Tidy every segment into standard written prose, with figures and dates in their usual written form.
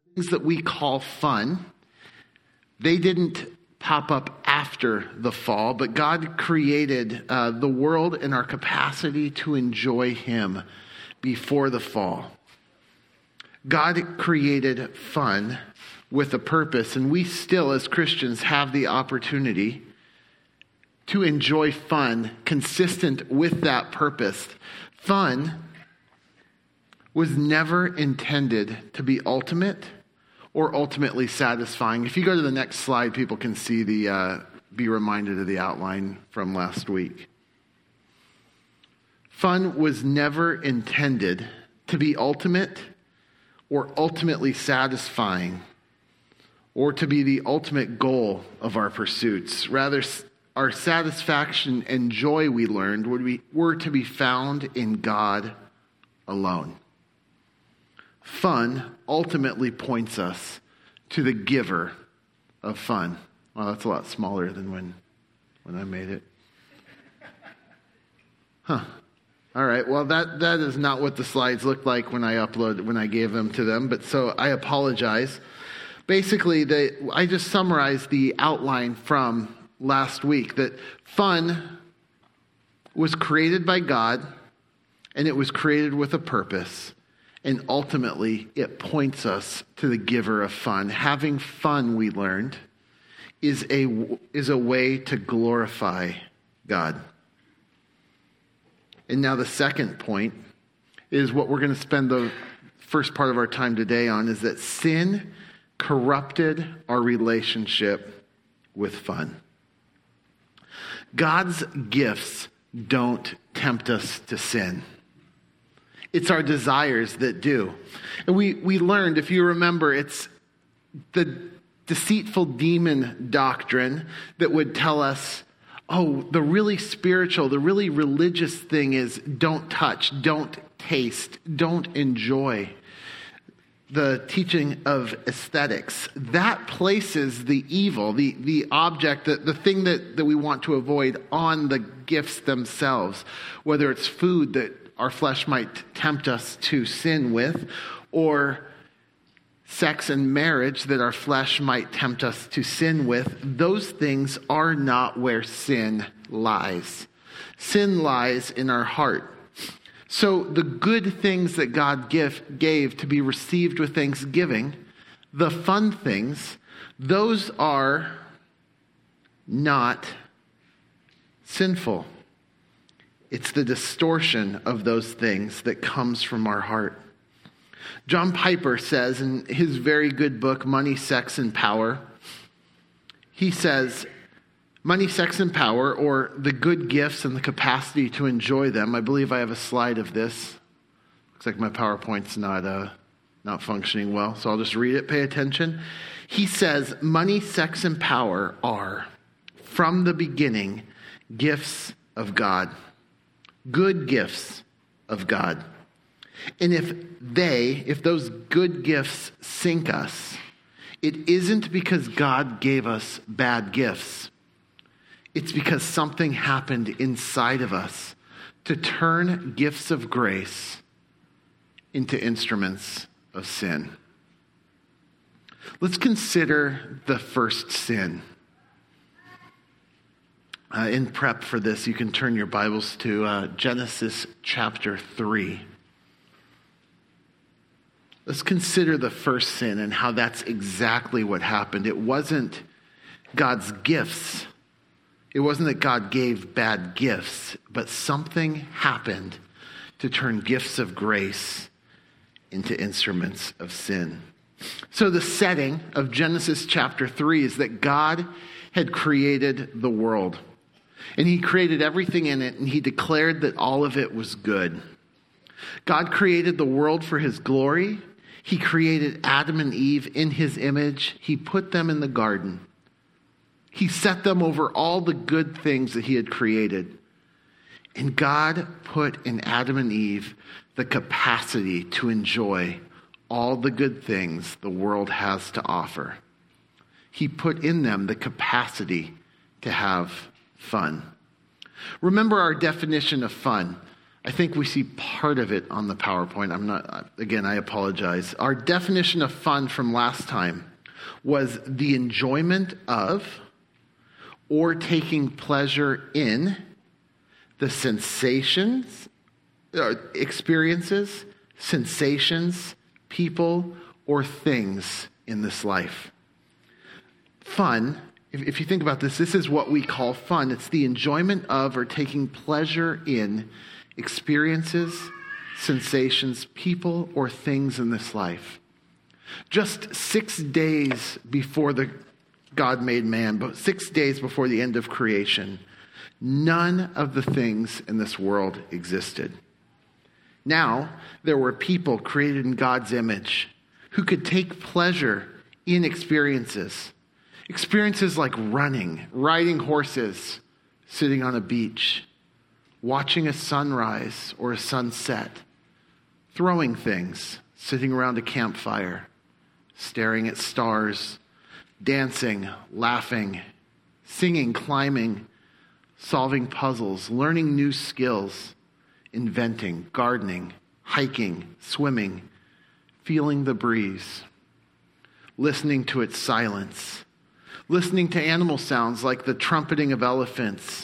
things that we call fun, they didn't pop up after the fall, but God created the world and our capacity to enjoy him before the fall. God created fun with a purpose, and we still, as Christians, have the opportunity to enjoy fun consistent with that purpose. Fun was never intended to be ultimate or ultimately satisfying. If you go to the next slide, people can see be reminded of the outline from last week. Fun was never intended to be ultimate or ultimately satisfying, or to be the ultimate goal of our pursuits. Rather, our satisfaction and joy, we learned, were to be found in God alone. Fun ultimately points us to the giver of fun. Well, that's a lot smaller than when I made it. All right, well, that is not what the slides looked like when I gave them to them, but so I apologize. Basically, I just summarized the outline from last week, that fun was created by God, and it was created with a purpose, and ultimately it points us to the giver of fun. Having fun, we learned, is a way to glorify God. And now the second point is what we're going to spend the first part of our time today on, is that sin corrupted our relationship with fun. God's gifts don't tempt us to sin. It's our desires that do. And we learned, if you remember, it's the deceitful demon doctrine that would tell us, oh, the really spiritual, the really religious thing is don't touch, don't taste, don't enjoy. The teaching of aesthetics, that places the evil, the object, the thing that we want to avoid on the gifts themselves, whether it's food that our flesh might tempt us to sin with, or sex and marriage that our flesh might tempt us to sin with. Those things are not where sin lies. Sin lies in our heart. So the good things that God gave to be received with thanksgiving, the fun things, those are not sinful. It's the distortion of those things that comes from our heart. John Piper says in his very good book, Money, Sex, and Power, he says, money, sex, and power, or the good gifts and the capacity to enjoy them. I believe I have a slide of this. Looks like my PowerPoint's not functioning well, so I'll just read it. Pay attention. He says, money, sex, and power are, from the beginning, gifts of God. Good gifts of God. And if those good gifts sink us, it isn't because God gave us bad gifts. It's because something happened inside of us to turn gifts of grace into instruments of sin. Let's consider the first sin. In prep for this, you can turn your Bibles to Genesis chapter 3. Let's consider the first sin and how that's exactly what happened. It wasn't God's gifts. It wasn't that God gave bad gifts, but something happened to turn gifts of grace into instruments of sin. So the setting of Genesis chapter 3 is that God had created the world. And he created everything in it, and he declared that all of it was good. God created the world for his glory. He created Adam and Eve in his image. He put them in the garden. He set them over all the good things that he had created. And God put in Adam and Eve the capacity to enjoy all the good things the world has to offer. He put in them the capacity to have fun. Remember our definition of fun. I think we see part of it on the PowerPoint. I apologize. Our definition of fun from last time was the enjoyment of or taking pleasure in the sensations, experiences, sensations, people, or things in this life. Fun, if you think about this is what we call fun. It's the enjoyment of or taking pleasure in experiences, sensations, people, or things in this life. Just 6 days before God made man, but 6 days before the end of creation, none of the things in this world existed. Now, there were people created in God's image who could take pleasure in experiences. Experiences like running, riding horses, sitting on a beach, watching a sunrise or a sunset, throwing things, sitting around a campfire, staring at stars, dancing, laughing, singing, climbing, solving puzzles, learning new skills, inventing, gardening, hiking, swimming, feeling the breeze, listening to its silence, listening to animal sounds like the trumpeting of elephants,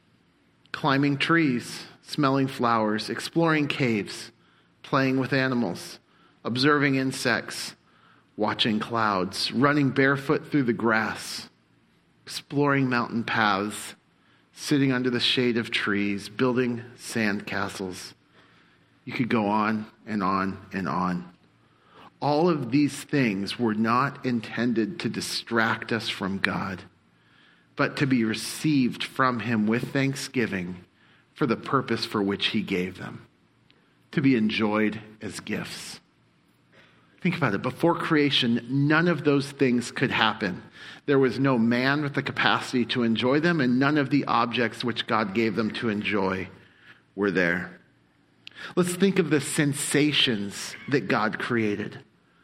climbing trees, smelling flowers, exploring caves, playing with animals, observing insects, watching clouds, running barefoot through the grass, exploring mountain paths, sitting under the shade of trees, building sand castles. You could go on and on and on. All of these things were not intended to distract us from God, but to be received from him with thanksgiving for the purpose for which he gave them, to be enjoyed as gifts. Think about it. Before creation, none of those things could happen. There was no man with the capacity to enjoy them, and none of the objects which God gave them to enjoy were there. Let's think of the sensations that God created.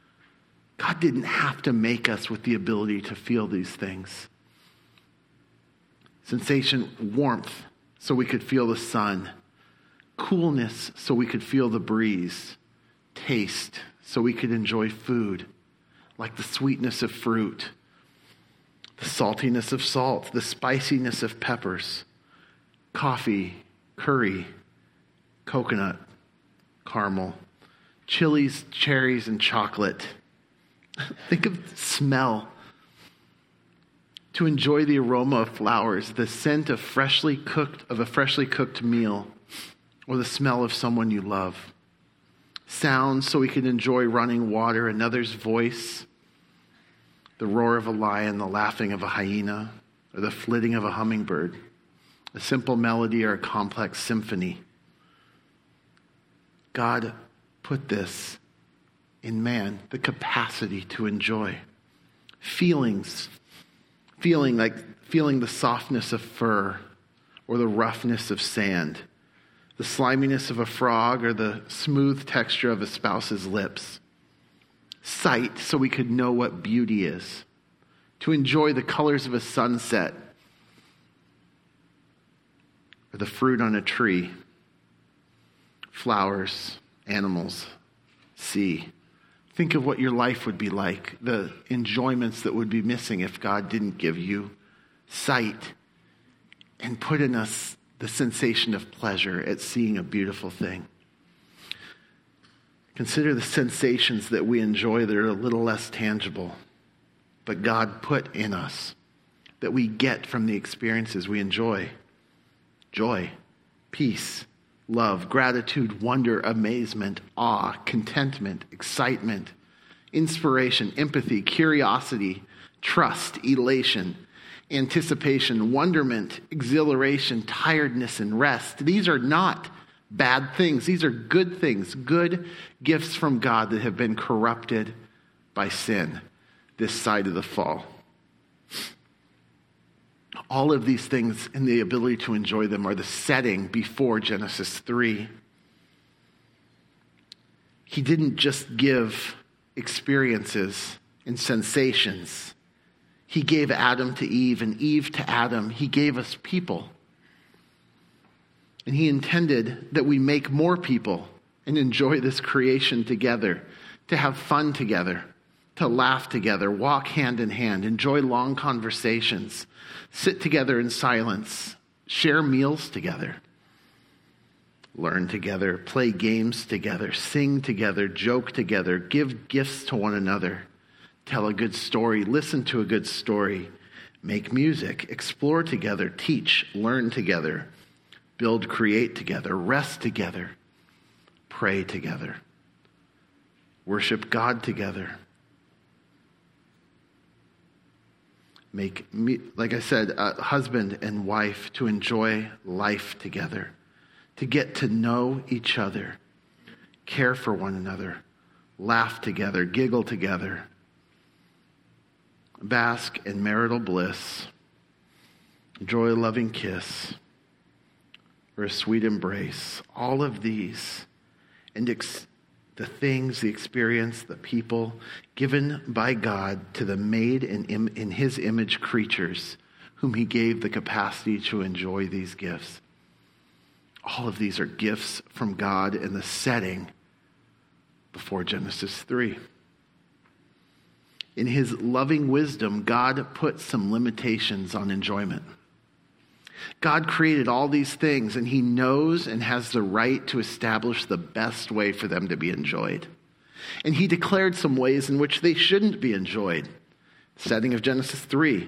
God didn't have to make us with the ability to feel these things. Sensation, warmth, so we could feel the sun. Coolness, so we could feel the breeze. Taste, so we could enjoy food, like the sweetness of fruit, the saltiness of salt, the spiciness of peppers, coffee, curry, coconut, caramel, chilies, cherries, and chocolate. Think of smell. To enjoy the aroma of flowers, the scent of a freshly cooked meal, or the smell of someone you love. Sounds, so we can enjoy running water, another's voice, the roar of a lion, the laughing of a hyena, or the flitting of a hummingbird, a simple melody or a complex symphony. God put this in man, the capacity to enjoy. Feelings, feeling the softness of fur or the roughness of sand, the sliminess of a frog or the smooth texture of a spouse's lips. Sight, so we could know what beauty is. To enjoy the colors of a sunset or the fruit on a tree. Flowers, animals, sea. Think of what your life would be like, the enjoyments that would be missing if God didn't give you sight and put in us the sensation of pleasure at seeing a beautiful thing. Consider the sensations that we enjoy that are a little less tangible, but God put in us that we get from the experiences we enjoy. Joy, peace, love, gratitude, wonder, amazement, awe, contentment, excitement, inspiration, empathy, curiosity, trust, elation, anticipation, wonderment, exhilaration, tiredness, and rest. These are not bad things. These are good things, good gifts from God that have been corrupted by sin this side of the fall. All of these things and the ability to enjoy them are the setting before Genesis 3. He didn't just give experiences and sensations. He gave Adam to Eve and Eve to Adam. He gave us people. And he intended that we make more people and enjoy this creation together, to have fun together, to laugh together, walk hand in hand, enjoy long conversations, sit together in silence, share meals together, learn together, play games together, sing together, joke together, give gifts to one another, tell a good story, listen to a good story, make music, explore together, teach, learn together, build, create together, rest together, pray together, worship God together. Make, like I said, a husband and wife to enjoy life together, to get to know each other, care for one another, laugh together, giggle together, bask in marital bliss, enjoy a loving kiss, or a sweet embrace. All of these, and the things, the experience, the people given by God to the made in his image creatures whom he gave the capacity to enjoy these gifts. All of these are gifts from God in the setting before Genesis 3. In his loving wisdom, God put some limitations on enjoyment. God created all these things, and he knows and has the right to establish the best way for them to be enjoyed. And he declared some ways in which they shouldn't be enjoyed. Setting of Genesis 3.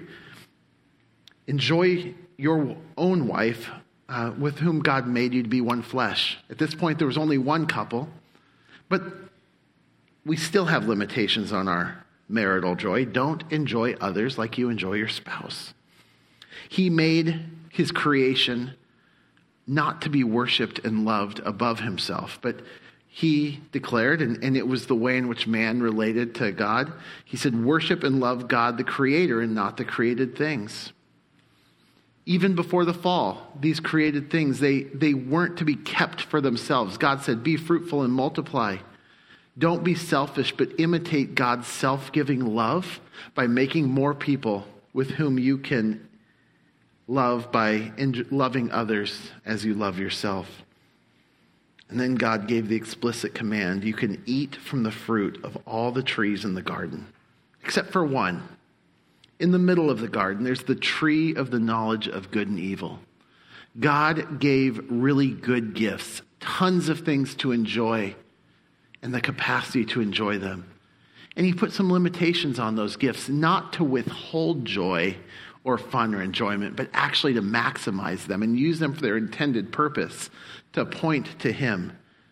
Enjoy your own wife with whom God made you to be one flesh. At this point, there was only one couple, but we still have limitations on our marital joy. Don't enjoy others like you enjoy your spouse. He made his creation not to be worshiped and loved above himself, but he declared, and it was the way in which man related to God, he said, worship and love God the Creator and not the created things. Even before the fall, these created things, they weren't to be kept for themselves. God said, be fruitful and multiply. Don't be selfish, but imitate God's self-giving love by making more people with whom you can love by loving others as you love yourself. And then God gave the explicit command, you can eat from the fruit of all the trees in the garden, except for one. In the middle of the garden, there's the tree of the knowledge of good and evil. God gave really good gifts, tons of things to enjoy, and the capacity to enjoy them. And he put some limitations on those gifts, not to withhold joy or fun or enjoyment, but actually to maximize them and use them for their intended purpose, to point to him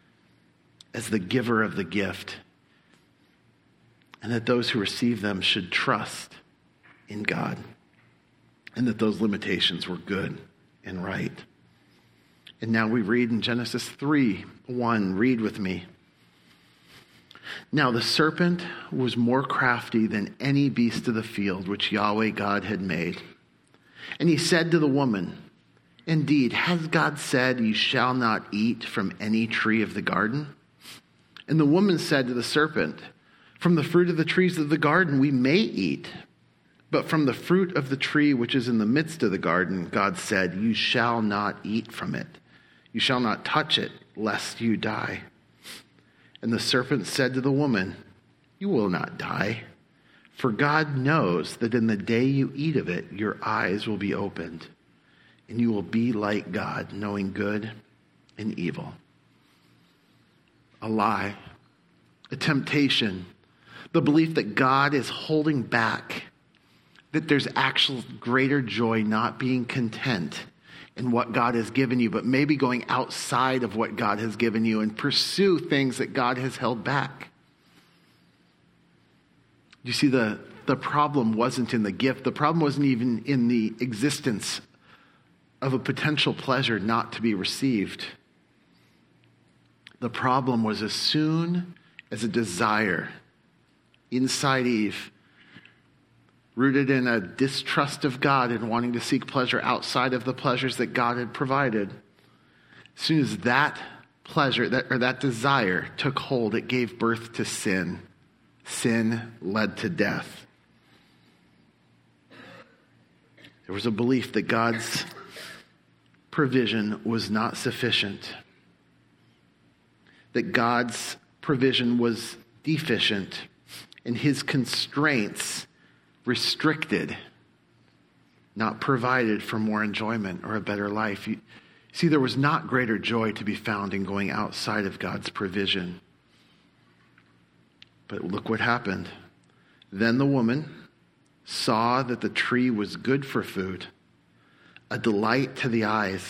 as the giver of the gift, and that those who receive them should trust in God, and that those limitations were good and right. And now we read in Genesis 3:1, read with me. Now the serpent was more crafty than any beast of the field which Yahweh God had made. And he said to the woman, indeed, has God said, you shall not eat from any tree of the garden? And the woman said to the serpent, from the fruit of the trees of the garden we may eat, but from the fruit of the tree which is in the midst of the garden, God said, you shall not eat from it. You shall not touch it, lest you die. And the serpent said to the woman, you will not die, for God knows that in the day you eat of it, your eyes will be opened, and you will be like God, knowing good and evil. A lie, a temptation, the belief that God is holding back, that there's actual greater joy not being content in what God has given you, but maybe going outside of what God has given you and pursue things that God has held back. You see, the problem wasn't in the gift. The problem wasn't even in the existence of a potential pleasure not to be received. The problem was as soon as a desire inside Eve, rooted in a distrust of God and wanting to seek pleasure outside of the pleasures that God had provided. As soon as that pleasure, that desire took hold, it gave birth to sin. Sin led to death. There was a belief that God's provision was not sufficient, that God's provision was deficient, and his constraints restricted, not provided for more enjoyment or a better life. You see, there was not greater joy to be found in going outside of God's provision. But look what happened. Then the woman saw that the tree was good for food, a delight to the eyes,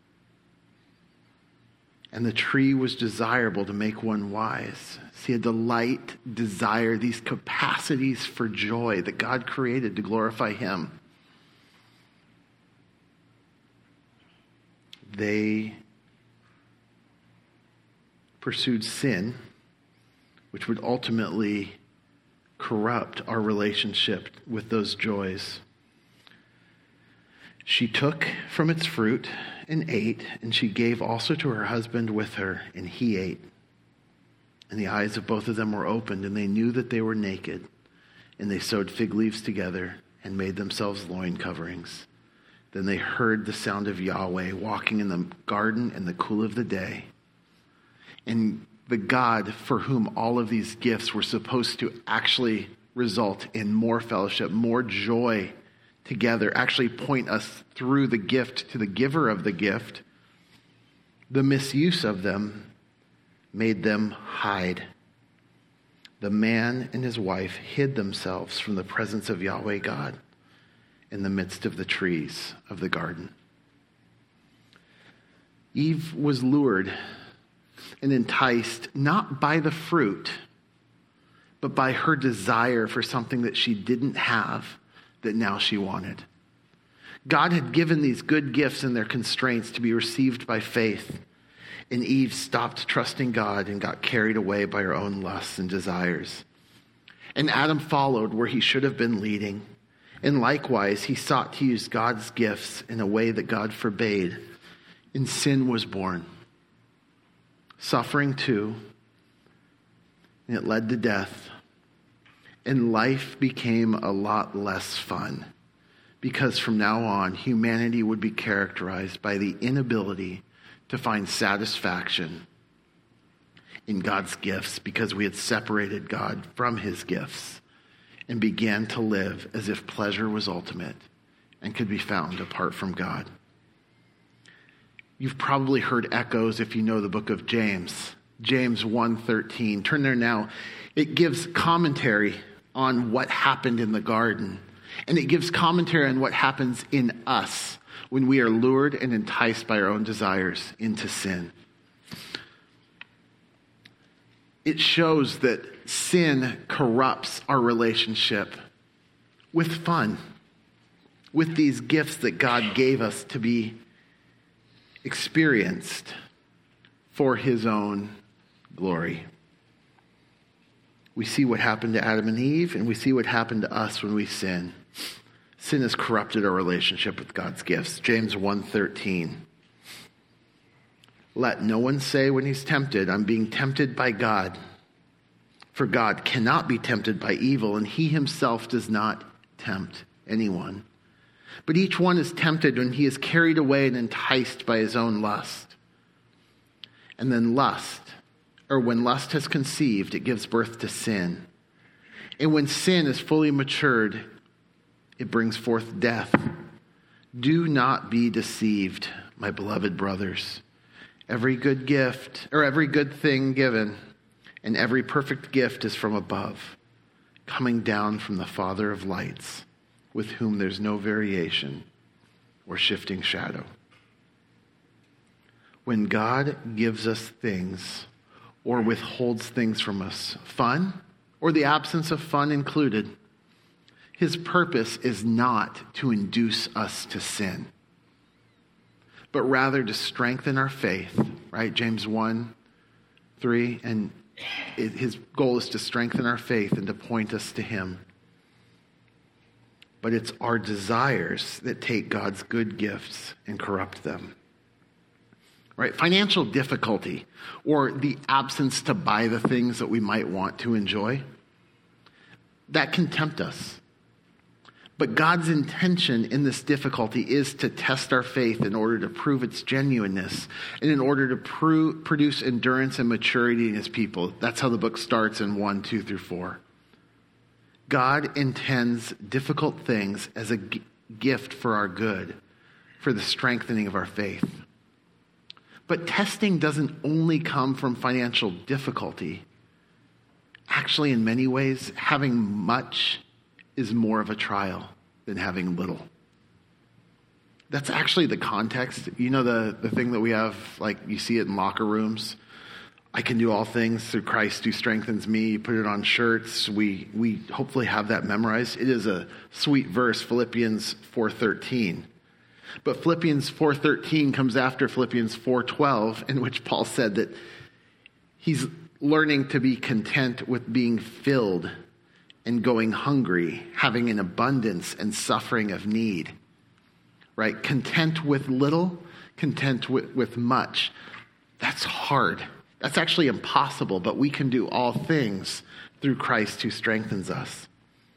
and the tree was desirable to make one wise. See, a delight, desire, these capacities for joy that God created to glorify him. They pursued sin, which would ultimately corrupt our relationship with those joys. She took from its fruit and ate, and she gave also to her husband with her, and he ate. And the eyes of both of them were opened, and they knew that they were naked. And they sewed fig leaves together and made themselves loin coverings. Then they heard the sound of Yahweh walking in the garden in the cool of the day. And the God for whom all of these gifts were supposed to actually result in more fellowship, more joy together, actually point us through the gift to the giver of the gift, the misuse of them made them hide. The man and his wife hid themselves from the presence of Yahweh God in the midst of the trees of the garden. Eve was lured and enticed not by the fruit, but by her desire for something that she didn't have that now she wanted. God had given these good gifts and their constraints to be received by faith, and Eve stopped trusting God and got carried away by her own lusts and desires. And Adam followed where he should have been leading, and likewise he sought to use God's gifts in a way that God forbade, and sin was born. Suffering too, and it led to death. And life became a lot less fun, because from now on, humanity would be characterized by the inability to find satisfaction in God's gifts, because we had separated God from his gifts and began to live as if pleasure was ultimate and could be found apart from God. You've probably heard echoes if you know the book of James. James 1:13. Turn there now. It gives commentary on what happened in the garden. And it gives commentary on what happens in us when we are lured and enticed by our own desires into sin. It shows that sin corrupts our relationship with fun, with these gifts that God gave us to be experienced for his own glory. We see what happened to Adam and Eve, and we see what happened to us when we sin. Sin has corrupted our relationship with God's gifts. James 1:13. Let no one say when he's tempted, I'm being tempted by God. For God cannot be tempted by evil, and he himself does not tempt anyone. But each one is tempted when he is carried away and enticed by his own lust. And then when lust has conceived, it gives birth to sin. And when sin is fully matured, it brings forth death. Do not be deceived, my beloved brothers. Every good gift, or every good thing given, and every perfect gift is from above, coming down from the Father of lights, with whom there's no variation or shifting shadow. When God gives us things or withholds things from us, fun or the absence of fun included, his purpose is not to induce us to sin, but rather to strengthen our faith, right? James 1:3, and his goal is to strengthen our faith and to point us to him. But it's our desires that take God's good gifts and corrupt them. Right? Financial difficulty, or the absence to buy the things that we might want to enjoy, that can tempt us. But God's intention in this difficulty is to test our faith in order to prove its genuineness and in order to produce endurance and maturity in his people. That's how the book starts in 1, 2 through 4. God intends difficult things as a gift for our good, for the strengthening of our faith. But testing doesn't only come from financial difficulty. Actually, in many ways, having much is more of a trial than having little. That's actually the context. You know the thing that we have, like you see it in locker rooms? I can do all things through Christ who strengthens me. You put it on shirts. We hopefully have that memorized. It is a sweet verse, Philippians 4:13. But Philippians 4:13 comes after Philippians 4:12, in which Paul said that he's learning to be content with being filled and going hungry, having an abundance and suffering of need. Right? Content with little, content with much. That's hard. That's actually impossible, but we can do all things through Christ who strengthens us.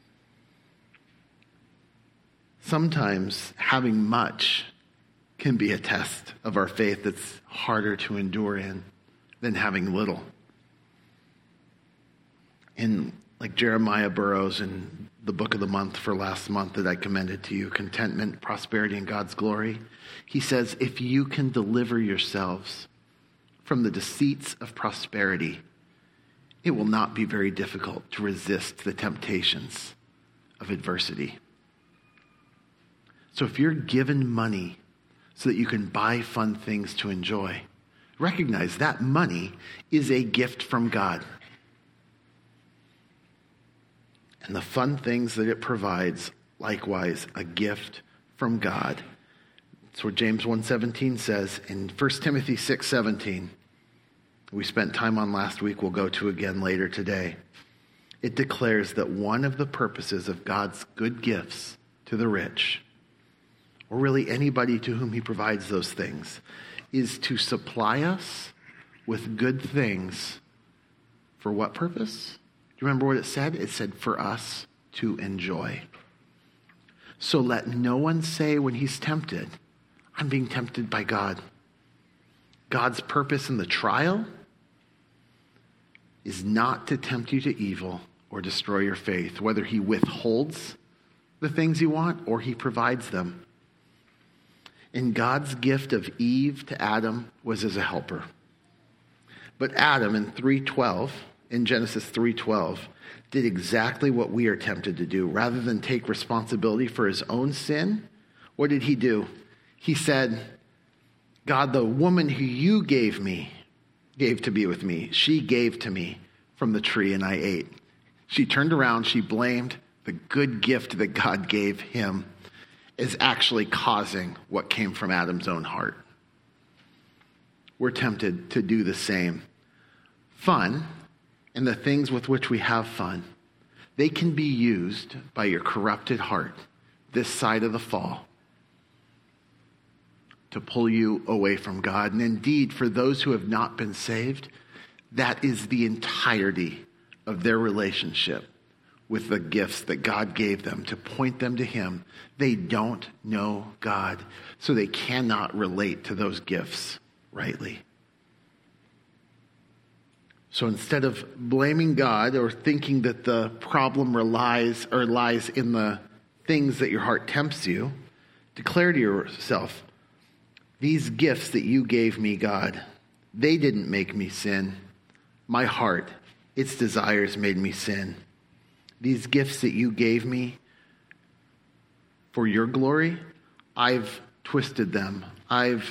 Sometimes having much can be a test of our faith that's harder to endure in than having little. In like Jeremiah Burroughs in the book of the month for last month that I commended to you, Contentment, Prosperity, and God's Glory, he says, if you can deliver yourselves from the deceits of prosperity, it will not be very difficult to resist the temptations of adversity. So if you're given money so that you can buy fun things to enjoy, recognize that money is a gift from God. And the fun things that it provides, likewise, a gift from God. That's what James 1:17 says. In 1 Timothy 6:17, we spent time on last week, we'll go to again later today. It declares that one of the purposes of God's good gifts to the rich, or really anybody to whom he provides those things, is to supply us with good things. For what purpose? Do you remember what it said? It said for us to enjoy. So let no one say when he's tempted, I'm being tempted by God. God's purpose in the trial is not to tempt you to evil or destroy your faith, whether he withholds the things you want or he provides them. And God's gift of Eve to Adam was as a helper. But Adam in Genesis 3:12, did exactly what we are tempted to do. Rather than take responsibility for his own sin, what did he do? He said, God, the woman who you gave to be with me, she gave to me from the tree and I ate. She turned around, she blamed the good gift that God gave him as actually causing what came from Adam's own heart. We're tempted to do the same. Fun, and the things with which we have fun, they can be used by your corrupted heart this side of the fall to pull you away from God. And indeed, for those who have not been saved, that is the entirety of their relationship with the gifts that God gave them to point them to him. They don't know God, so they cannot relate to those gifts rightly. So instead of blaming God or thinking that the problem lies in the things that your heart tempts you, declare to yourself, these gifts that you gave me, God, they didn't make me sin. My heart, its desires made me sin. These gifts that you gave me for your glory, I've twisted them. I've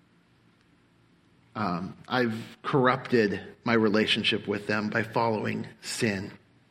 corrupted my relationship with them by following sin.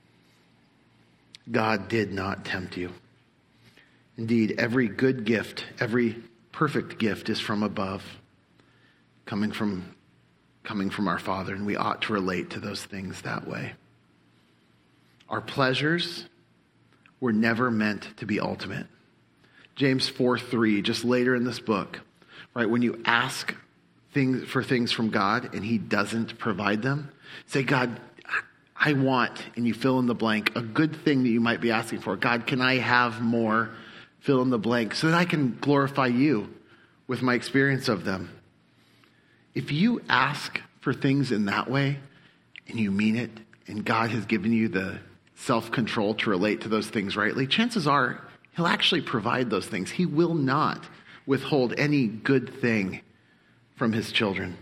God did not tempt you. Indeed, every good gift, every perfect gift is from above, coming from our Father, and we ought to relate to those things that way. Our pleasures were never meant to be ultimate. James 4:3, just later in this book, right, when you ask things from God and he doesn't provide them, say, God, I want, and you fill in the blank, a good thing that you might be asking for. God, can I have more? Fill in the blank so that I can glorify you with my experience of them. If you ask for things in that way and you mean it, and God has given you the self-control to relate to those things rightly, chances are he'll actually provide those things. He will not withhold any good thing from his children.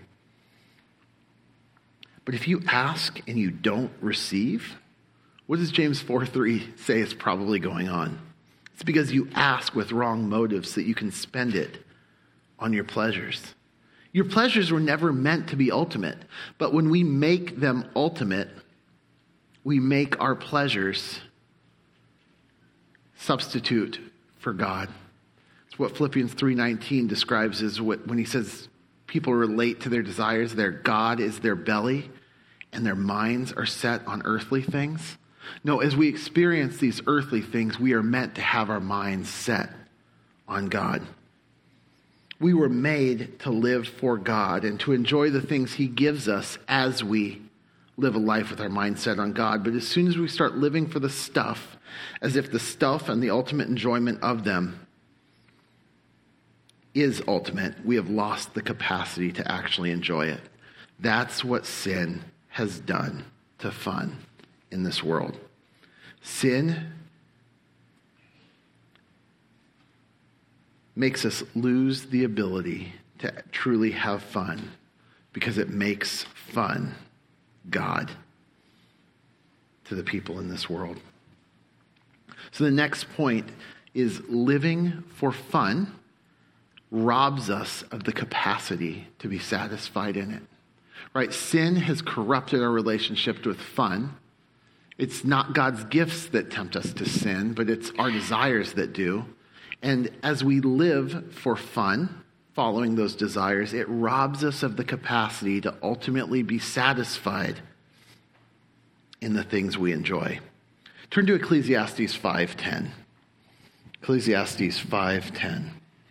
But if you ask and you don't receive, what does James 4:3 say is probably going on? It's because you ask with wrong motives so that you can spend it on your pleasures. Your pleasures were never meant to be ultimate, but when we make them ultimate, we make our pleasures substitute for God. It's what Philippians 3:19 describes as when he says people relate to their desires, their God is their belly, and their minds are set on earthly things. No, as we experience these earthly things, we are meant to have our minds set on God. We were made to live for God and to enjoy the things he gives us as we live a life with our mind set on God. But as soon as we start living for the stuff, as if the stuff and the ultimate enjoyment of them is ultimate, we have lost the capacity to actually enjoy it. That's what sin has done to fun in this world. Sin makes us lose the ability to truly have fun because it makes fun God to the people in this world. So the next point is living for fun robs us of the capacity to be satisfied in it. Right? Sin has corrupted our relationship with fun. It's not God's gifts that tempt us to sin, but it's our desires that do. And as we live for fun, following those desires, it robs us of the capacity to ultimately be satisfied in the things we enjoy. Turn to Ecclesiastes 5:10. Ecclesiastes 5:10.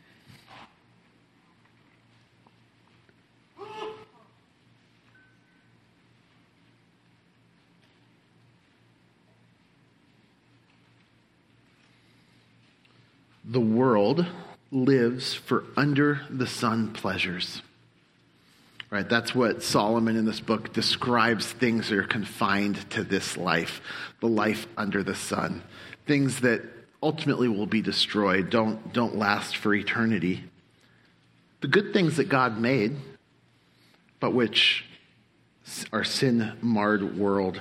The world lives for under the sun pleasures. Right? That's what Solomon in this book describes things that are confined to this life, the life under the sun. Things that ultimately will be destroyed, don't last for eternity. The good things that God made, but which our sin-marred world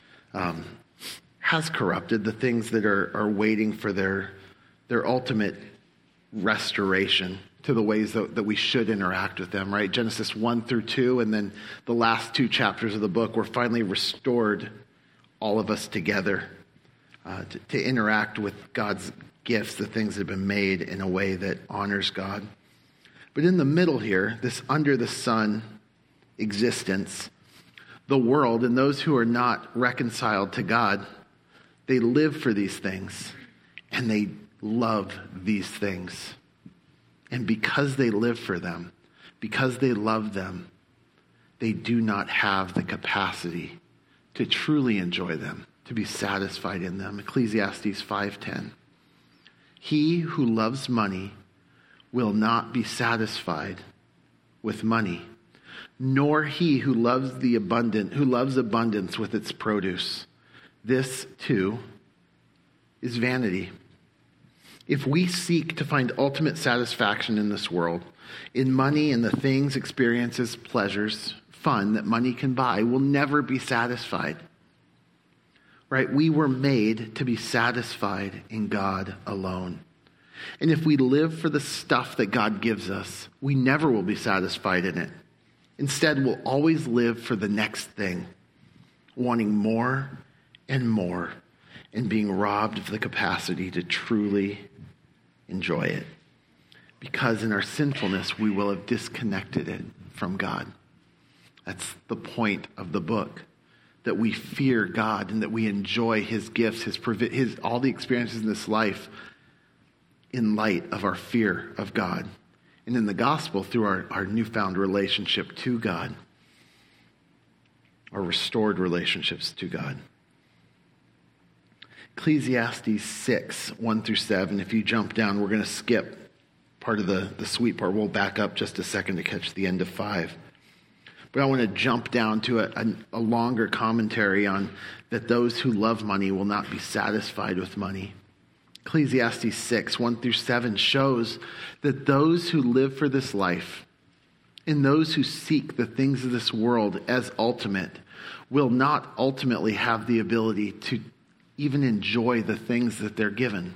has corrupted, the things that are waiting for their ultimate restoration to the ways that we should interact with them, right? Genesis 1-2, and then the last 2 chapters of the book were finally restored, all of us together, to interact with God's gifts, the things that have been made in a way that honors God. But in the middle here, this under the sun existence, the world and those who are not reconciled to God, they live for these things, and they love these things. And because they live for them, because they love them, they do not have the capacity to truly enjoy them, to be satisfied in them. Ecclesiastes 5:10. He who loves money will not be satisfied with money, nor he who loves abundance with its produce. This too is vanity. If we seek to find ultimate satisfaction in this world, in money and the things, experiences, pleasures, fun that money can buy, we'll never be satisfied. Right? We were made to be satisfied in God alone. And if we live for the stuff that God gives us, we never will be satisfied in it. Instead, we'll always live for the next thing, wanting more and more, and being robbed of the capacity to truly enjoy it. Because in our sinfulness, we will have disconnected it from God. That's the point of the book, that we fear God and that we enjoy his gifts, his all the experiences in this life in light of our fear of God. And in the gospel, through our newfound relationship to God. our restored relationships to God. Ecclesiastes 6, 1 through 7. If you jump down, we're going to skip part of the sweet part. We'll back up just a second to catch the end of 5. But I want to jump down to a longer commentary on that those who love money will not be satisfied with money. Ecclesiastes 6, 1 through 7 shows that those who live for this life and those who seek the things of this world as ultimate will not ultimately have the ability to even enjoy the things that they're given.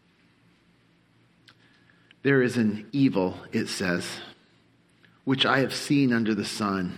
There is an evil, it says, which I have seen under the sun,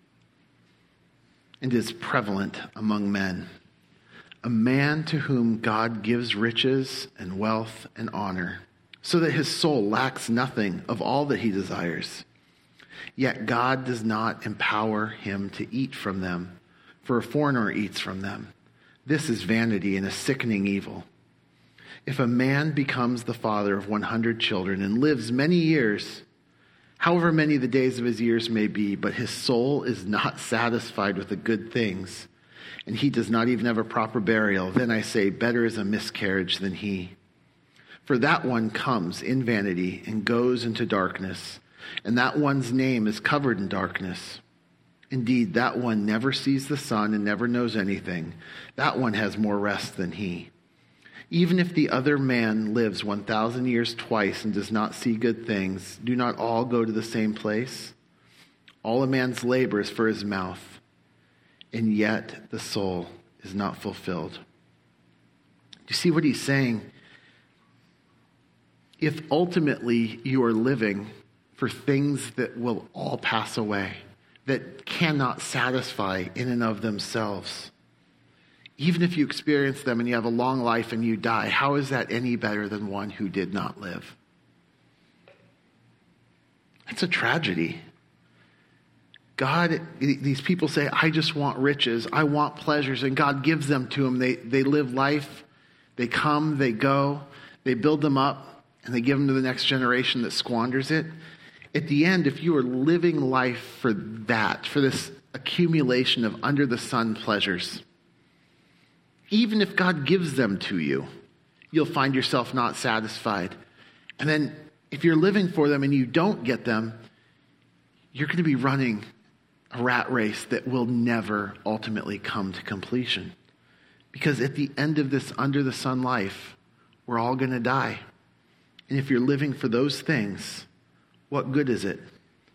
and is prevalent among men. A man to whom God gives riches and wealth and honor, so that his soul lacks nothing of all that he desires. Yet God does not empower him to eat from them, for a foreigner eats from them. This is vanity and a sickening evil. If a man becomes the father of 100 children and lives many years, however many the days of his years may be, but his soul is not satisfied with the good things, and he does not even have a proper burial, then I say, better is a miscarriage than he. For that one comes in vanity and goes into darkness, and that one's name is covered in darkness. Indeed, that one never sees the sun and never knows anything. That one has more rest than he. Even if the other man lives 1,000 years twice and does not see good things, do not all go to the same place? All a man's labor is for his mouth, and yet the soul is not fulfilled. Do you see what he's saying? If ultimately you are living for things that will all pass away, that cannot satisfy in and of themselves, even if you experience them and you have a long life and you die, how is that any better than one who did not live? It's a tragedy. God, these people say, I just want riches, I want pleasures, and God gives them to them. They live life, they come, they go, they build them up, and they give them to the next generation that squanders it. At the end, if you are living life for that, for this accumulation of under the sun pleasures, even if God gives them to you, you'll find yourself not satisfied. And then if you're living for them and you don't get them, you're going to be running a rat race that will never ultimately come to completion. Because at the end of this under the sun life, we're all going to die. And if you're living for those things, what good is it?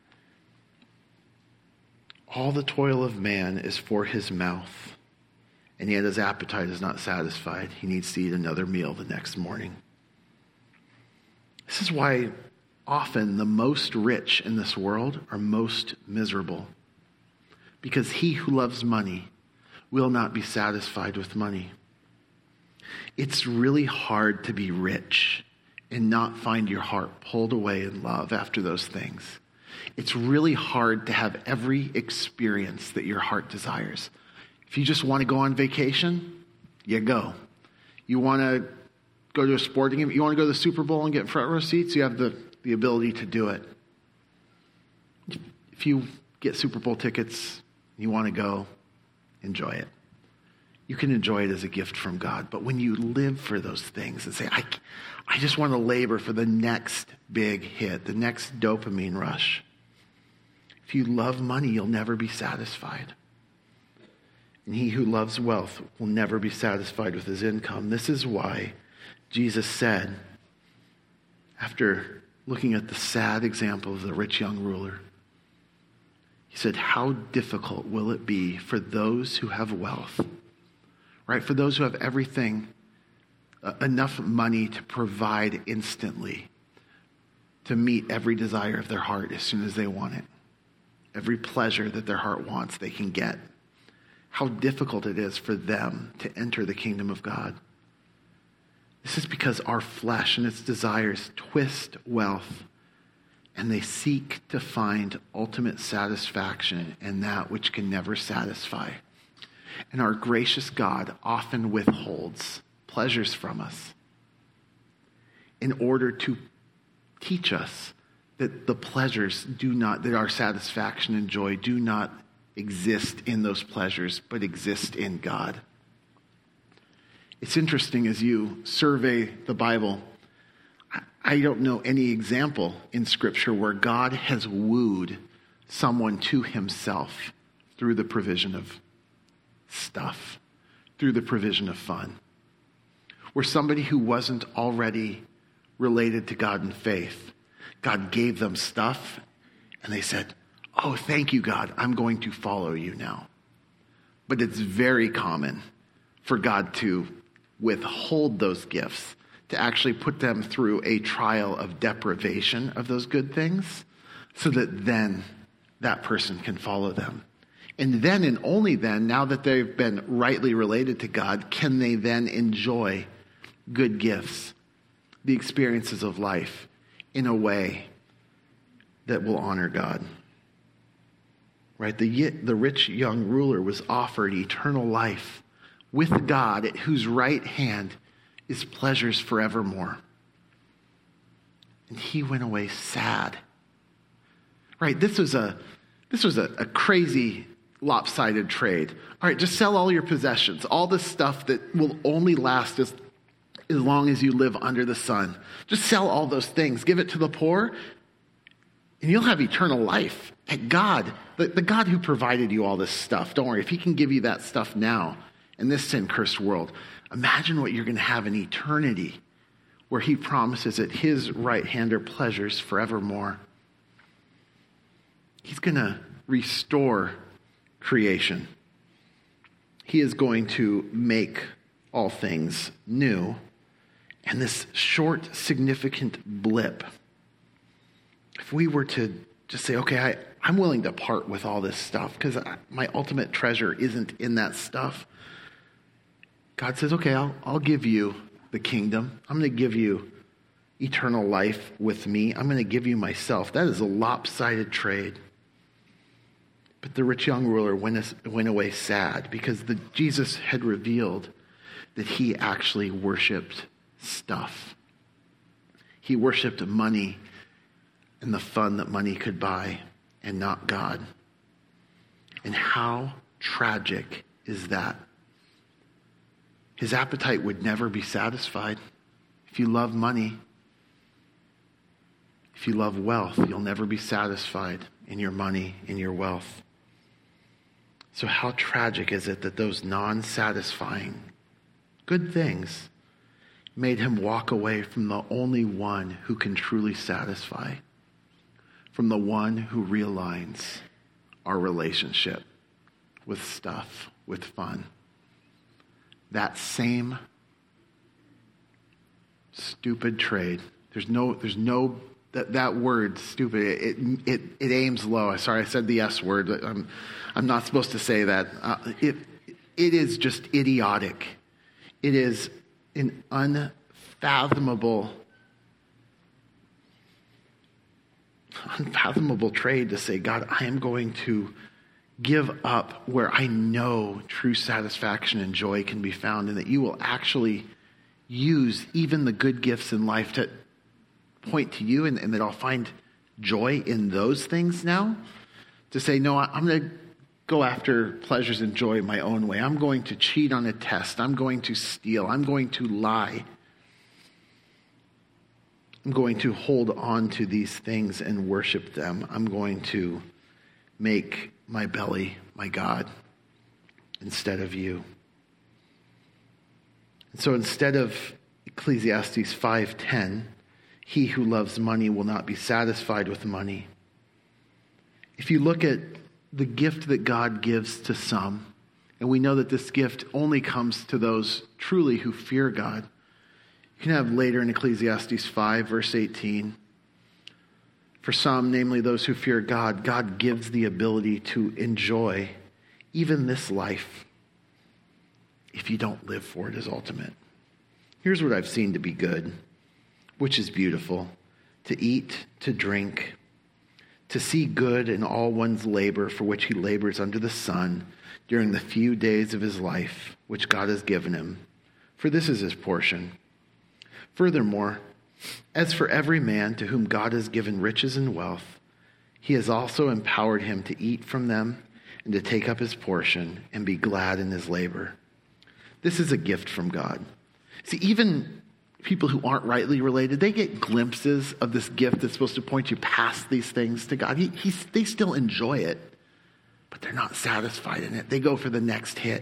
All the toil of man is for his mouth, and yet his appetite is not satisfied. He needs to eat another meal the next morning. This is why often the most rich in this world are most miserable, because he who loves money will not be satisfied with money. It's really hard to be rich and not find your heart pulled away in love after those things. It's really hard to have every experience that your heart desires. If you just want to go on vacation, you go. You want to go to a sporting event, you want to go to the Super Bowl and get front row seats, you have the ability to do it. If you get Super Bowl tickets, you want to go, enjoy it. You can enjoy it as a gift from God. But when you live for those things and say, I just want to labor for the next big hit, the next dopamine rush. If you love money, you'll never be satisfied. And he who loves wealth will never be satisfied with his income. This is why Jesus said, after looking at the sad example of the rich young ruler, he said, how difficult will it be for those who have wealth, right? For those who have everything, enough money to provide instantly, to meet every desire of their heart as soon as they want it. Every pleasure that their heart wants, they can get. How difficult it is for them to enter the kingdom of God. This is because our flesh and its desires twist wealth, and they seek to find ultimate satisfaction in that which can never satisfy. And our gracious God often withholds pleasures from us in order to teach us that the pleasures that our satisfaction and joy do not exist in those pleasures, but exist in God. It's interesting as you survey the Bible, I don't know any example in Scripture where God has wooed someone to himself through the provision of stuff, through the provision of fun. Where somebody who wasn't already related to God in faith, God gave them stuff, and they said, "Oh, thank you, God, I'm going to follow you now." But it's very common for God to withhold those gifts, to actually put them through a trial of deprivation of those good things, so that then that person can follow them. And then, and only then, now that they've been rightly related to God, can they then enjoy good gifts, the experiences of life, in a way that will honor God. Right? The rich young ruler was offered eternal life with God, at whose right hand is pleasures forevermore. And he went away sad. Right? This was a crazy, lopsided trade. All right, just sell all your possessions, all the stuff that will only last as long as you live under the sun. Just sell all those things, give it to the poor, and you'll have eternal life. And God, the God who provided you all this stuff, don't worry, if he can give you that stuff now in this sin-cursed world, imagine what you're going to have in eternity, where he promises at his right hand are pleasures forevermore. He's going to restore creation. He is going to make all things new. And this short, significant blip, if we were to just say, okay, I'm willing to part with all this stuff because my ultimate treasure isn't in that stuff. God says, okay, I'll give you the kingdom. I'm going to give you eternal life with me. I'm going to give you myself. That is a lopsided trade. But the rich young ruler went away sad because Jesus had revealed that he actually worshipped stuff. He worshipped money and the fun that money could buy, and not God. And how tragic is that? His appetite would never be satisfied. If you love money, if you love wealth, you'll never be satisfied in your money, in your wealth. So how tragic is it that those non-satisfying good things made him walk away from the only one who can truly satisfy, from the one who realigns our relationship with stuff, with fun. That same stupid trade. There's no that word stupid. It aims low. Sorry, I said the S word. I'm not supposed to say that. It is just idiotic. It is an unfathomable trade to say, God, I am going to give up where I know true satisfaction and joy can be found, and that you will actually use even the good gifts in life to point to you, and that I'll find joy in those things now. To say, no, I'm going to go after pleasures and joy my own way. I'm going to cheat on a test. I'm going to steal. I'm going to lie. I'm going to hold on to these things and worship them. I'm going to make my belly my God instead of you. And so instead of Ecclesiastes 5:10, he who loves money will not be satisfied with money. If you look at the gift that God gives to some, and we know that this gift only comes to those truly who fear God. You can have later in Ecclesiastes 5, verse 18. For some, namely those who fear God, God gives the ability to enjoy even this life if you don't live for it as ultimate. Here's what I've seen to be good, which is beautiful: to eat, to drink, to see good in all one's labor for which he labors under the sun during the few days of his life which God has given him, for this is his portion. Furthermore, as for every man to whom God has given riches and wealth, he has also empowered him to eat from them and to take up his portion and be glad in his labor. This is a gift from God. See, even people who aren't rightly related, they get glimpses of this gift that's supposed to point you past these things to God. They still enjoy it, but they're not satisfied in it. They go for the next hit.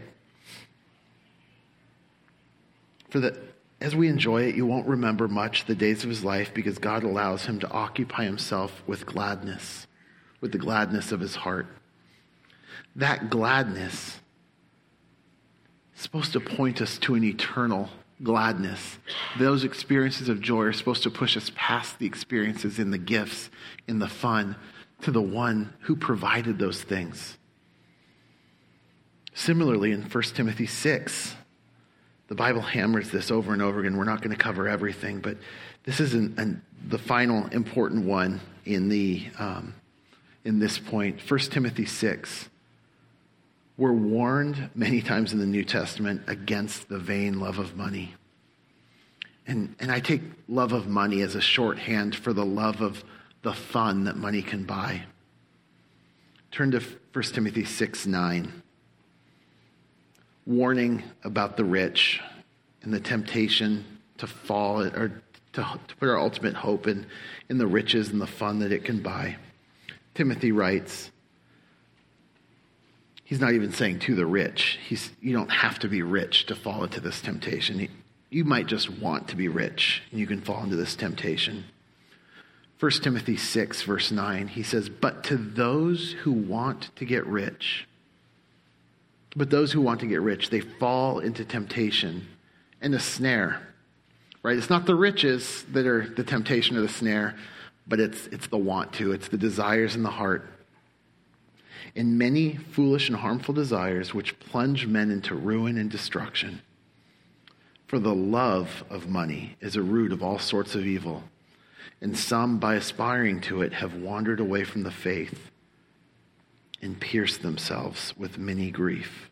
As we enjoy it, you won't remember much the days of his life because God allows him to occupy himself with gladness, with the gladness of his heart. That gladness is supposed to point us to an eternal gladness. Those experiences of joy are supposed to push us past the experiences in the gifts, in the fun, to the one who provided those things. Similarly, in 1 Timothy 6, the Bible hammers this over and over again. We're not going to cover everything, but this is the final important one in this point. 1 Timothy 6. We're warned many times in the New Testament against the vain love of money. And I take love of money as a shorthand for the love of the fun that money can buy. Turn to 1 Timothy 6:9. Warning about the rich and the temptation to fall or to put our ultimate hope in the riches and the fun that it can buy. Timothy writes, he's not even saying to the rich. You don't have to be rich to fall into this temptation. You might just want to be rich, and you can fall into this temptation. 1 Timothy 6, verse 9, he says, But those who want to get rich, they fall into temptation and a snare. Right? It's not the riches that are the temptation or the snare, but it's the want to. It's the desires in the heart. And many foolish and harmful desires which plunge men into ruin and destruction. For the love of money is a root of all sorts of evil, and some, by aspiring to it, have wandered away from the faith and pierced themselves with many grief.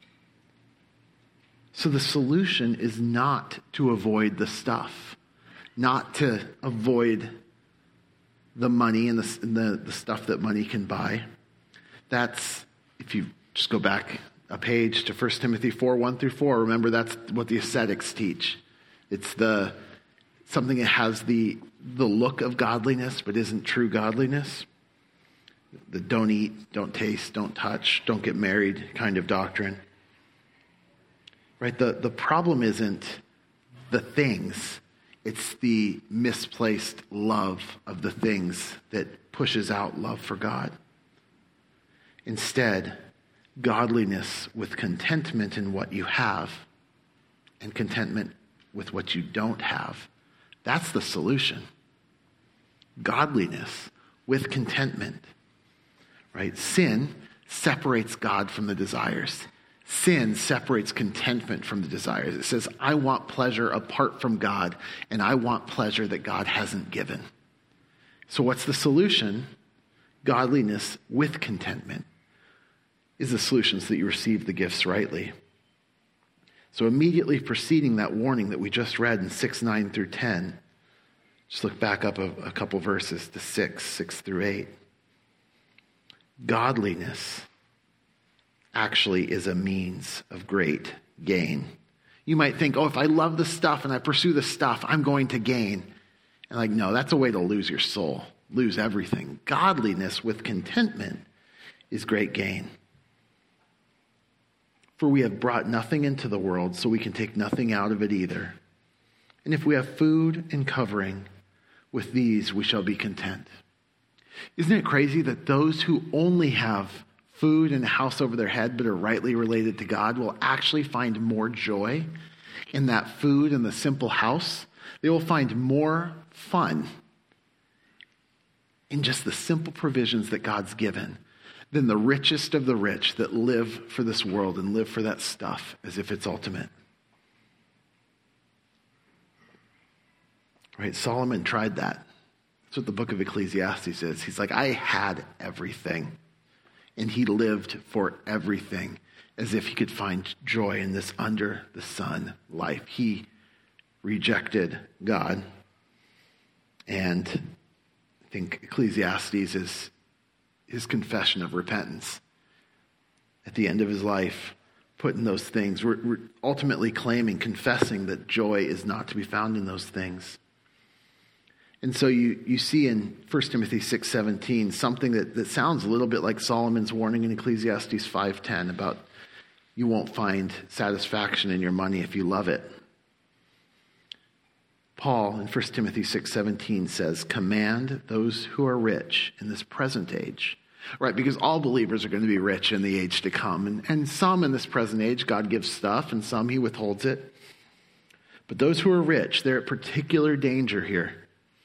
So the solution is not to avoid the stuff, not to avoid the money and the stuff that money can buy. That's, if you just go back a page to 1 Timothy 4, 1 through 4, remember that's what the ascetics teach. It's something that has the look of godliness but isn't true godliness. The don't eat, don't taste, don't touch, don't get married kind of doctrine. Right? The problem isn't the things. It's the misplaced love of the things that pushes out love for God. Instead, godliness with contentment in what you have and contentment with what you don't have. That's the solution. Godliness with contentment. Right? Sin separates God from the desires. Sin separates contentment from the desires. It says, I want pleasure apart from God, and I want pleasure that God hasn't given. So what's the solution? Godliness with contentment is the solution so that you receive the gifts rightly. So immediately preceding that warning that we just read in 6, 9 through 10, just look back up a couple verses to 6 through 8. Godliness actually is a means of great gain. You might think, if I love the stuff and I pursue the stuff, I'm going to gain. And no, that's a way to lose your soul, lose everything. Godliness with contentment is great gain. For we have brought nothing into the world, so we can take nothing out of it either. And if we have food and covering, with these we shall be content. Isn't it crazy that those who only have food and a house over their head but are rightly related to God will actually find more joy in that food and the simple house? They will find more fun in just the simple provisions that God's given than the richest of the rich that live for this world and live for that stuff as if it's ultimate. Right? Solomon tried that. That's what the book of Ecclesiastes is. He's like, I had everything. And he lived for everything as if he could find joy in this under the sun life. He rejected God. And I think Ecclesiastes is his confession of repentance. at the end of his life, putting those things. We're ultimately claiming, confessing that joy is not to be found in those things. And so you see in 1 Timothy 6:17 something that sounds a little bit like Solomon's warning in Ecclesiastes 5:10 about you won't find satisfaction in your money if you love it. Paul in 1 Timothy 6:17 says, command those who are rich in this present age. Right, because all believers are going to be rich in the age to come. And some in this present age, God gives stuff, and some he withholds it. But those who are rich, they're at particular danger here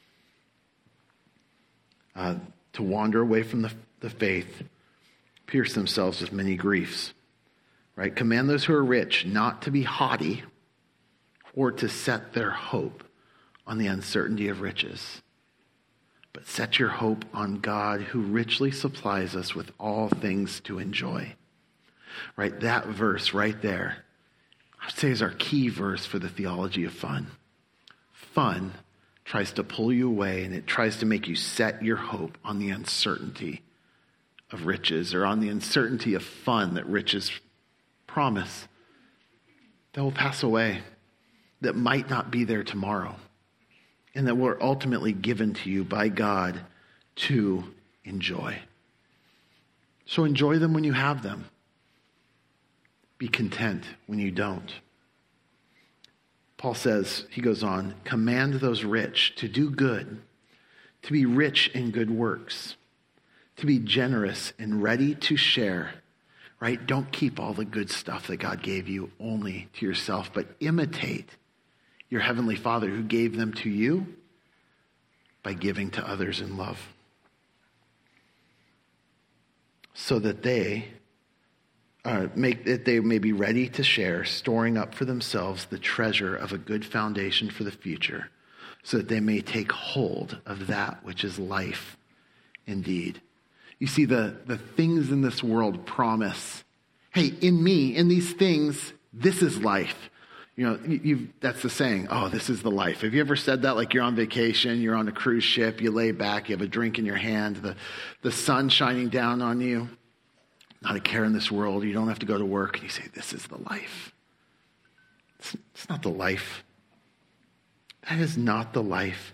to wander away from the faith, pierce themselves with many griefs. Right, command those who are rich not to be haughty or to set their hope on the uncertainty of riches. But set your hope on God who richly supplies us with all things to enjoy. Right, that verse right there, I would say is our key verse for the theology of fun. Fun tries to pull you away, and it tries to make you set your hope on the uncertainty of riches, or on the uncertainty of fun that riches promise. That will pass away, that might not be there tomorrow, and that were ultimately given to you by God to enjoy. So enjoy them when you have them. Be content when you don't. Paul says, he goes on, command those rich to do good, to be rich in good works, to be generous and ready to share. Right? Don't keep all the good stuff that God gave you only to yourself, but imitate your heavenly Father who gave them to you by giving to others in love, so that they may be ready to share, storing up for themselves the treasure of a good foundation for the future, so that they may take hold of that which is life indeed. You see, the things in this world promise, hey, in me, in these things, this is life. You know, that's the saying, oh, this is the life. Have you ever said that? Like you're on vacation, you're on a cruise ship, you lay back, you have a drink in your hand, the sun shining down on you, not a care in this world, you don't have to go to work, and you say, this is the life. It's not the life. That is not the life.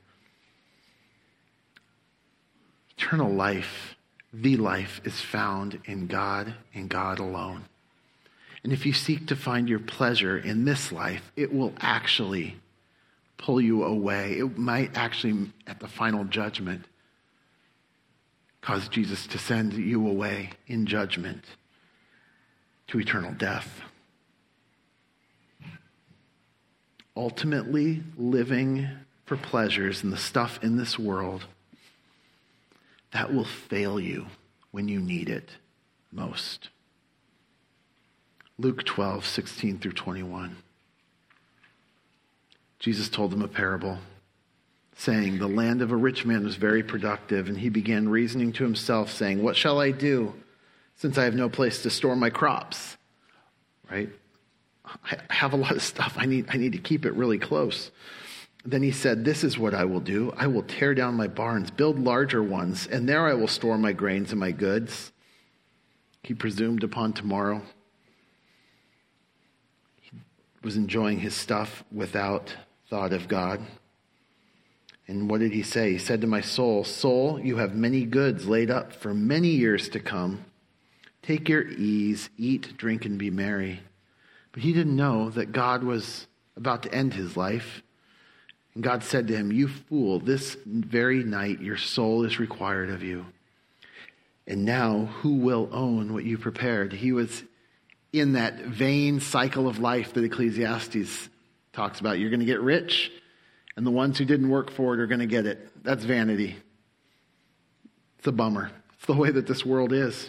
Eternal life, the life, is found in God and God alone. And if you seek to find your pleasure in this life, it will actually pull you away. It might actually, at the final judgment, cause Jesus to send you away in judgment to eternal death. Ultimately, living for pleasures and the stuff in this world, that will fail you when you need it most. Luke 12:16-21. Jesus told them a parable, saying, the land of a rich man was very productive, and he began reasoning to himself, saying, what shall I do, since I have no place to store my crops? Right? I have a lot of stuff. I need to keep it really close. Then he said, this is what I will do. I will tear down my barns, build larger ones, and there I will store my grains and my goods. He presumed upon tomorrow. Was enjoying his stuff without thought of God. And what did he say? He said to my soul, soul, you have many goods laid up for many years to come. Take your ease, eat, drink, and be merry. But he didn't know that God was about to end his life. And God said to him, you fool, this very night your soul is required of you. And now who will own what you prepared? He was in that vain cycle of life that Ecclesiastes talks about. You're going to get rich, and the ones who didn't work for it are going to get it. That's vanity. It's a bummer. It's the way that this world is.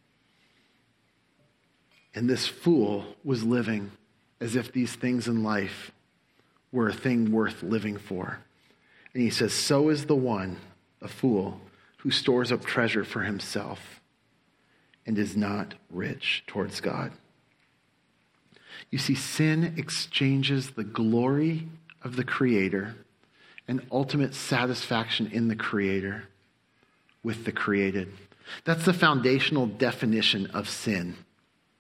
And this fool was living as if these things in life were a thing worth living for. And he says, so is the one, a fool, who stores up treasure for himself and is not rich towards God. You see, sin exchanges the glory of the Creator and ultimate satisfaction in the Creator with the created. That's the foundational definition of sin.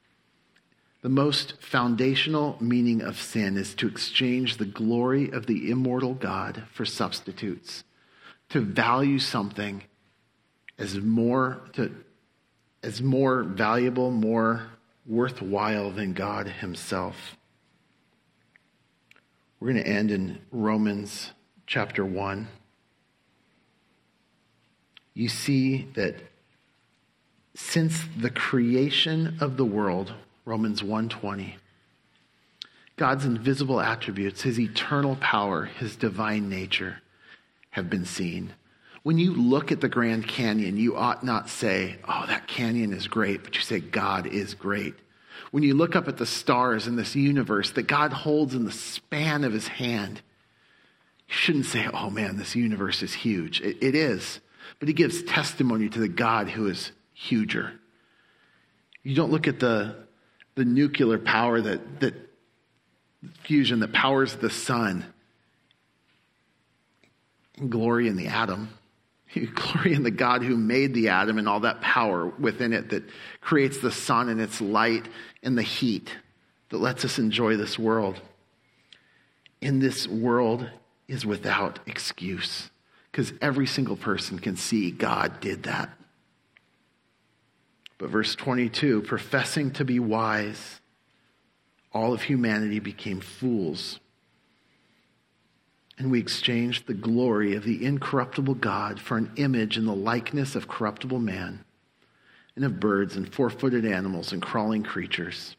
The most foundational meaning of sin is to exchange the glory of the immortal God for substitutes, to value something as more valuable, more worthwhile than God himself. We're going to end in Romans chapter 1. You see that since the creation of the world, Romans 1:20, God's invisible attributes, his eternal power, his divine nature have been seen. When you look at the Grand Canyon, you ought not say, oh, that canyon is great, but you say, God is great. When you look up at the stars in this universe that God holds in the span of his hand, you shouldn't say, oh man, this universe is huge. It is, but he gives testimony to the God who is huger. You don't look at the nuclear power that fusion that powers the sun and glory in the atom. You glory in the God who made the atom and all that power within it that creates the sun and its light and the heat that lets us enjoy this world. And this world is without excuse because every single person can see God did that. But verse 22, professing to be wise, all of humanity became fools. And we exchanged the glory of the incorruptible God for an image in the likeness of corruptible man and of birds and four-footed animals and crawling creatures.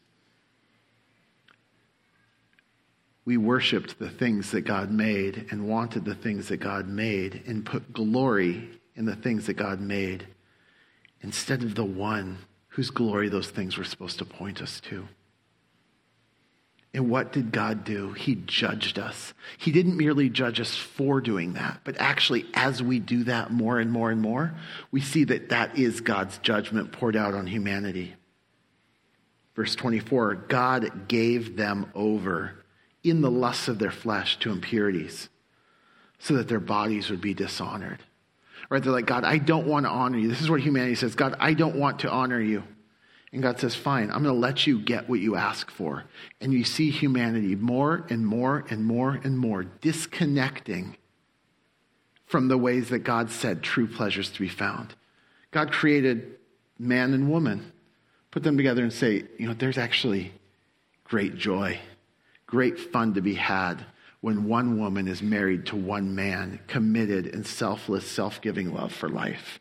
We worshiped the things that God made and wanted the things that God made and put glory in the things that God made instead of the one whose glory those things were supposed to point us to. And what did God do? He judged us. He didn't merely judge us for doing that, but actually as we do that more and more and more, we see that that is God's judgment poured out on humanity. Verse 24, God gave them over in the lusts of their flesh to impurities so that their bodies would be dishonored. Right? They're like, God, I don't want to honor you. This is what humanity says. God, I don't want to honor you. And God says, fine, I'm going to let you get what you ask for. And you see humanity more and more and more and more disconnecting from the ways that God said true pleasures to be found. God created man and woman, put them together and say, there's actually great joy, great fun to be had when one woman is married to one man, committed and selfless, self-giving love for life.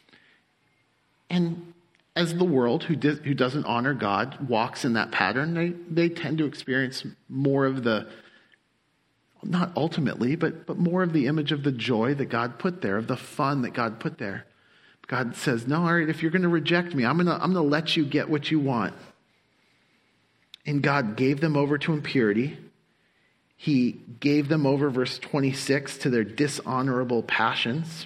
And as the world who doesn't honor God walks in that pattern, they tend to experience more of the, not ultimately, but more of the image of the joy that God put there, of the fun that God put there. God says, no, all right, if you're going to reject me, I'm going to let you get what you want. And God gave them over to impurity. He gave them over, verse 26, to their dishonorable passions.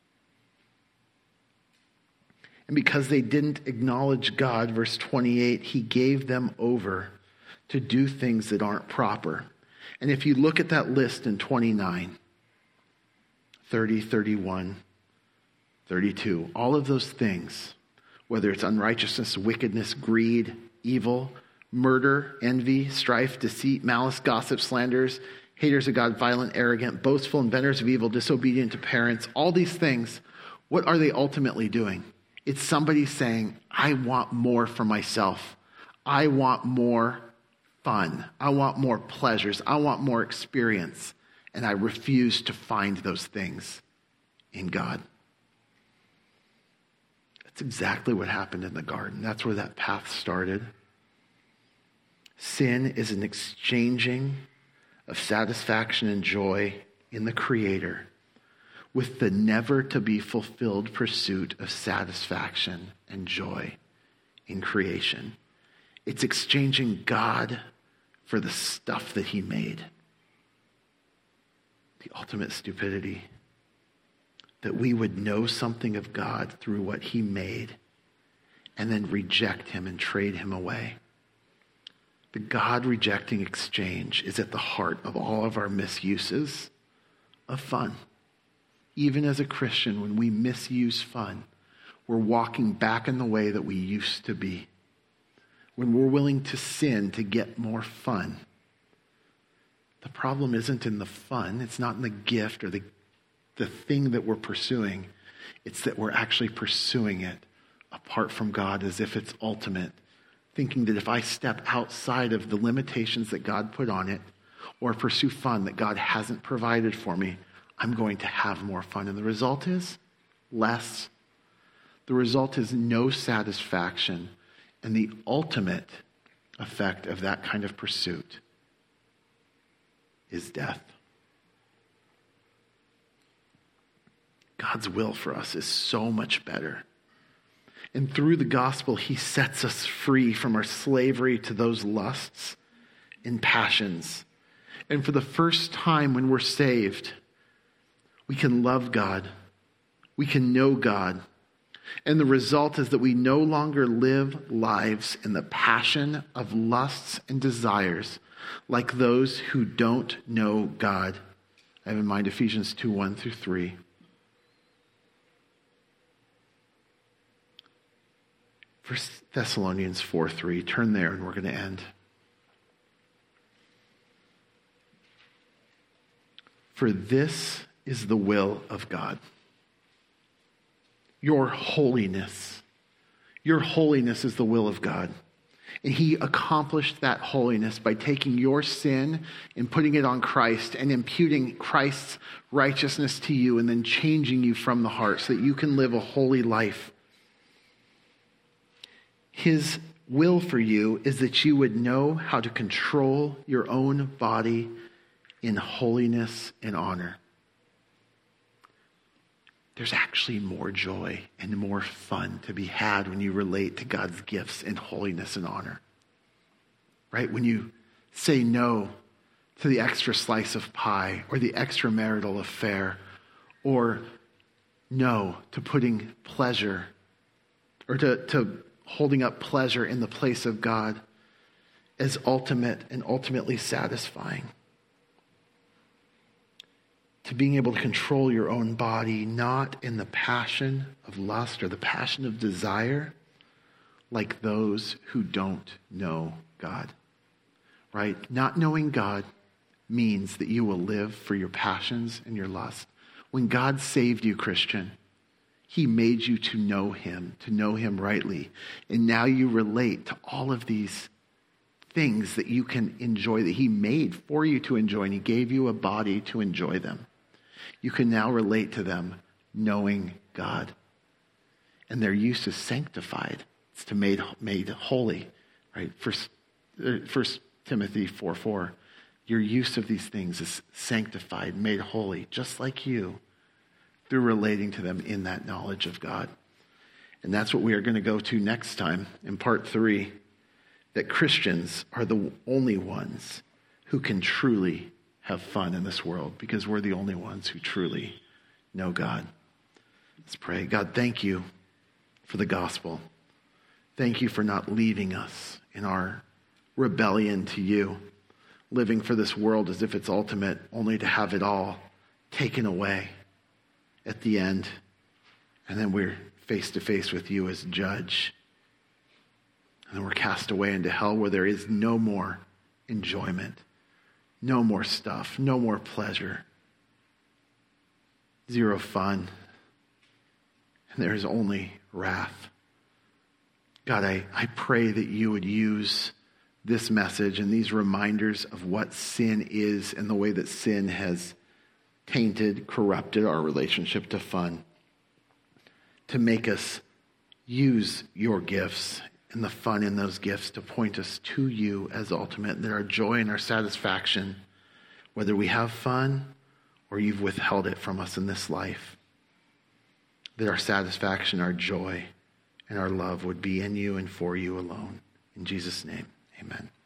And because they didn't acknowledge God, verse 28, he gave them over to do things that aren't proper. And if you look at that list in 29, 30, 31, 32, all of those things, whether it's unrighteousness, wickedness, greed, evil, murder, envy, strife, deceit, malice, gossip, slanders, haters of God, violent, arrogant, boastful, inventors of evil, disobedient to parents, all these things, what are they ultimately doing? It's somebody saying, I want more for myself. I want more fun. I want more pleasures. I want more experience. And I refuse to find those things in God. That's exactly what happened in the garden. That's where that path started. Sin is an exchanging of satisfaction and joy in the Creator with the never-to-be-fulfilled pursuit of satisfaction and joy in creation. It's exchanging God for the stuff that he made. The ultimate stupidity. That we would know something of God through what he made and then reject him and trade him away. The God-rejecting exchange is at the heart of all of our misuses of fun. Even as a Christian, when we misuse fun, we're walking back in the way that we used to be. when we're willing to sin to get more fun. The problem isn't in the fun. It's not in the gift or the thing that we're pursuing. It's that we're actually pursuing it apart from God as if it's ultimate, thinking that if I step outside of the limitations that God put on it or pursue fun that God hasn't provided for me, I'm going to have more fun. And the result is less. The result is no satisfaction. And the ultimate effect of that kind of pursuit is death. God's will for us is so much better. And through the gospel, he sets us free from our slavery to those lusts and passions. And for the first time when we're saved, we can love God. We can know God. And the result is that we no longer live lives in the passion of lusts and desires like those who don't know God. I have in mind Ephesians 2:1-3. 1 Thessalonians 4:3. Turn there and we're going to end. For this is the will of God. Your holiness. Your holiness is the will of God. And he accomplished that holiness by taking your sin and putting it on Christ and imputing Christ's righteousness to you and then changing you from the heart so that you can live a holy life. His will for you is that you would know how to control your own body in holiness and honor. There's actually more joy and more fun to be had when you relate to God's gifts in holiness and honor. Right? When you say no to the extra slice of pie or the extramarital affair, or no to putting pleasure or to holding up pleasure in the place of God as ultimate and ultimately satisfying. To being able to control your own body, not in the passion of lust or the passion of desire, like those who don't know God. Right? Not knowing God means that you will live for your passions and your lust. When God saved you, Christian, he made you to know him rightly. And now you relate to all of these things that you can enjoy, that he made for you to enjoy, and he gave you a body to enjoy them. You can now relate to them knowing God. And their use is sanctified. It's to made holy. Right? First Timothy 4:4. Your use of these things is sanctified, made holy, just like you, through relating to them in that knowledge of God. And that's what we are going to go to next time in part 3, that Christians are the only ones who can truly have fun in this world because we're the only ones who truly know God. Let's pray. God, thank you for the gospel. Thank you for not leaving us in our rebellion to you, living for this world as if it's ultimate, only to have it all taken away at the end. And then we're face to face with you as judge. And then we're cast away into hell where there is no more enjoyment, no more stuff, no more pleasure, zero fun. And there is only wrath. God, I pray that you would use this message and these reminders of what sin is and the way that sin has tainted, corrupted our relationship to fun, to make us use your gifts and the fun in those gifts to point us to you as ultimate, that our joy and our satisfaction, whether we have fun or you've withheld it from us in this life, that our satisfaction, our joy, and our love would be in you and for you alone. In Jesus' name, amen.